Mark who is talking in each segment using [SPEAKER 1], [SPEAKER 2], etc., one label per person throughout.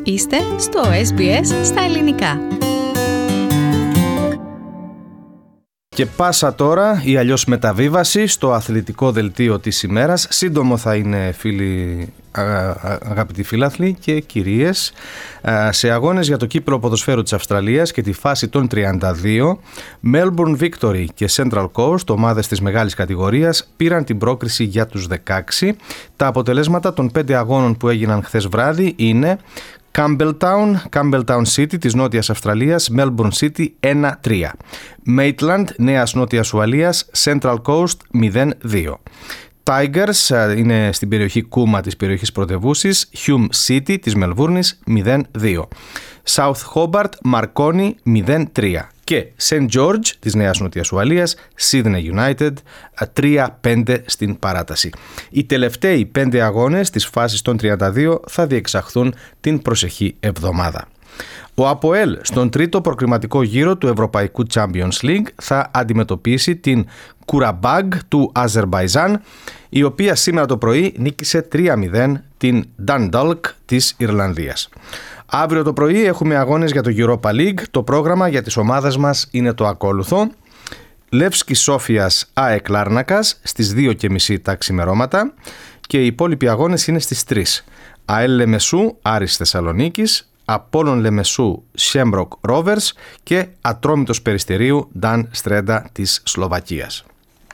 [SPEAKER 1] Είστε στο SBS στα ελληνικά.
[SPEAKER 2] Και πάσα τώρα ή αλλιώς μεταβίβαση στο αθλητικό δελτίο της ημέρας. Σύντομο θα είναι, φίλοι, αγαπητοί φίλαθλοι και κυρίες. Σε αγώνες για το κύπελλο ποδοσφαίρου της Αυστραλίας και τη φάση των 32, Melbourne Victory και Central Coast, ομάδες της μεγάλης κατηγορίας, πήραν την πρόκριση για τους 16. Τα αποτελέσματα των 5 αγώνων που έγιναν χθες βράδυ είναι Campbelltown City της Νότιας Αυστραλίας, Melbourne City 1-3. Maitland, Νέας Νότιας Ουαλίας, Central Coast 0-2. Tigers είναι στην περιοχή Κούμα της περιοχής πρωτευούσης, Hume City της Μελβούρνης 0-2. South Hobart, Marconi 0-3. Και St. George της Νέας Νότιας Ουαλίας, Sydney United 3-5 στην παράταση. Οι τελευταίοι 5 αγώνες της φάσης των 32 θα διεξαχθούν την προσεχή εβδομάδα. Ο ΑΠΟΕΛ στον τρίτο προκριματικό γύρο του Ευρωπαϊκού Champions League θα αντιμετωπίσει την Κουραμπάγκ του Αζερμπαϊτζάν, η οποία σήμερα το πρωί νίκησε 3-0 την Dundalk της Ιρλανδίας. Αύριο το πρωί έχουμε αγώνες για το Europa League. Το πρόγραμμα για τις ομάδες μας είναι το ακόλουθο. Λεύσκι Σόφιας ΑΕΚ Λάρνακας στις 2:30 τα ξημερώματα και οι υπόλοιποι αγώνες είναι στις 3. ΑΕΛ Λεμεσού Άρης Θεσσαλονίκης, Απόλλων Λεμεσού Σέμπροκ Ρόβερς και Ατρόμητος Περιστερίου Νταν Στρέντα της Σλοβακίας.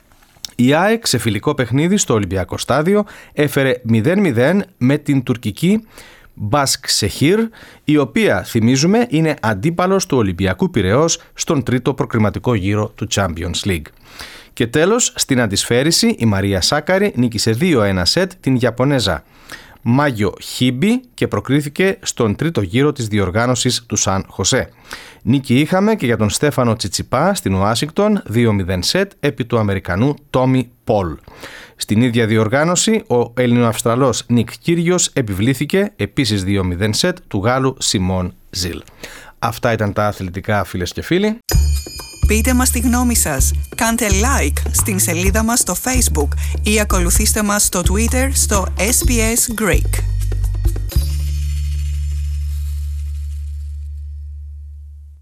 [SPEAKER 2] Η ΑΕΚ σε φιλικό παιχνίδι στο Ολυμπιακό Στάδιο έφερε 0-0 με την τουρκική Μπάσκ Σεχίρ, η οποία, θυμίζουμε, είναι αντίπαλος του Ολυμπιακού Πειραιώς στον τρίτο προκριματικό γύρο του Champions League. Και τέλος, στην αντισφαίριση, η Μαρία Σάκαρη νίκησε 2-1 σετ την Ιαπωνέζα Μάγιο Χίμπι και προκρίθηκε στον τρίτο γύρο της διοργάνωσης του Σαν Χωσέ. Νίκη είχαμε και για τον Στέφανο Τσιτσιπά στην Ουάσιγκτον 2-0 σετ επί του Αμερικανού Τόμι Πολ. Στην ίδια διοργάνωση ο Ελληνοαυστραλός Νικ Κύριος επιβλήθηκε επίσης 2-0 σετ του Γάλλου Σιμών Ζιλ. Αυτά ήταν τα αθλητικά, φίλες και φίλοι.
[SPEAKER 3] Πείτε μας τη γνώμη σας, κάντε like στην σελίδα μας στο Facebook ή ακολουθήστε μας στο Twitter στο SBS Greek.